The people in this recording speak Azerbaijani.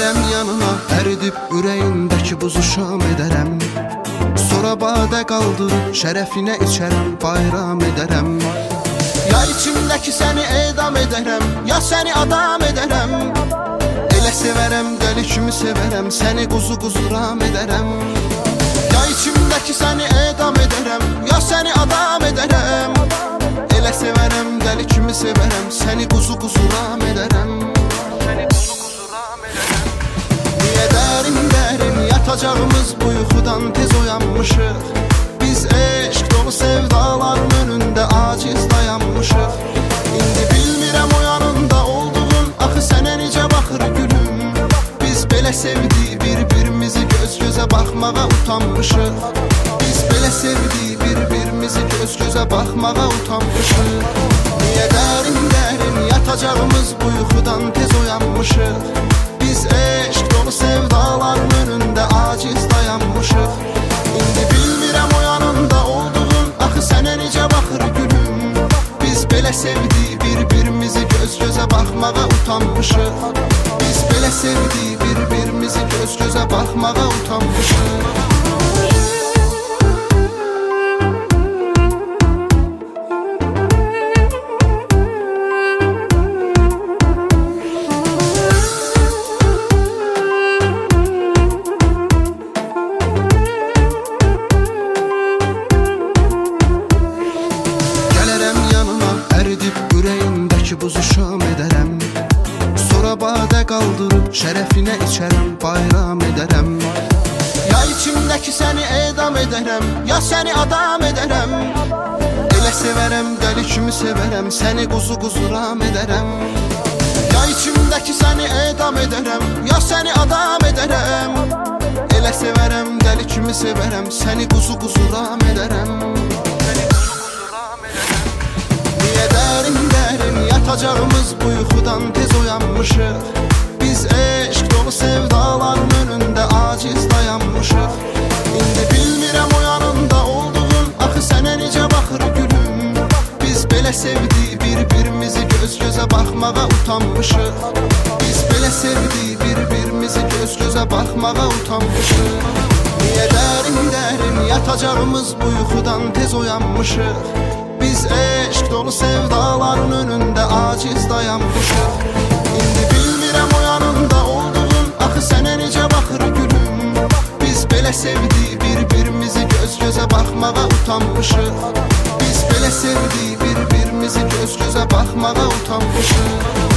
Gələrəm yanına, əridib ürəyindəki buzu şam edərəm. Sonra badə qaldırıb şərəfinə içərəm, bayram edərəm. Ya içimdəki səni edam edərəm, ya səni adam edərəm. Elə sevərəm, dəli kimi sevərəm, səni quzu quzuram edərəm. Ya içimdəki səni edam edərəm, ya səni adam edərəm. Elə sevərəm, dəli kimi sevərəm, səni quzu quzuram edərəm. Niyə dərin yatacağımız bu yuxudan tez oyanmışıq? Biz eşq dolu sevdaların önündə aciz dayanmışıq. İndi bilmirəm o yanında olduğun, axı sənə necə baxır gülüm. Biz belə sevdik bir-birimizi, göz gözə baxmağa utanmışıq. Biz belə sevdik bir-birimizi, göz gözə baxmağa utanmışıq. Niyə dərin yatacağımız bu yuxudan tez oyanmışıq? Biz eşq dolu sevdaların önündə aciz dayanmışıq. İndi bilmirəm o yanında olduğun, axı sənə necə baxır gülüm. Biz belə sevdik bir-birimizi, göz gözə baxmağa utanmışıq. Biz belə sevdik bir-birimizi, göz gözə baxmağa utanmışıq. Buzu şam edərəm. Sonra badə qaldırıb şərəfinə içərəm, bayram edərəm. Ya içimdəki səni edam edərəm, ya səni adam edərəm. Elə sevərəm, dəli kimi sevərəm, səni quzu quzuram edərəm. Ya içimdəki səni edam edərəm, ya səni adam edərəm. Elə sevərəm, dəli kimi sevərəm, səni quzu quzuram edərəm. Niyə dərin yatacağımız bu yuxudan tez oyanmışıq? Biz eşq dolu sevdaların önündə aciz dayanmışıq. İndi bilmirəm o yanında olduğun, axı sənə necə baxır gülüm. Biz belə sevdik bir-birimizi, göz gözə baxmağa utanmışıq. Biz belə sevdik bir-birimizi, göz gözə baxmağa utanmışıq. Niyə dərin yatacağımız bu yuxudan tez oyanmışıq? Biz eşq dolu sevdaların önündə aciz dayanmışıq. İndi bilmirəm o yanında olduğun, axı sənə necə baxır gülüm. Biz belə sevdik bir-birimizi, göz gözə baxmağa utanmışıq. Biz belə sevdik bir-birimizi, göz gözə baxmağa utanmışıq.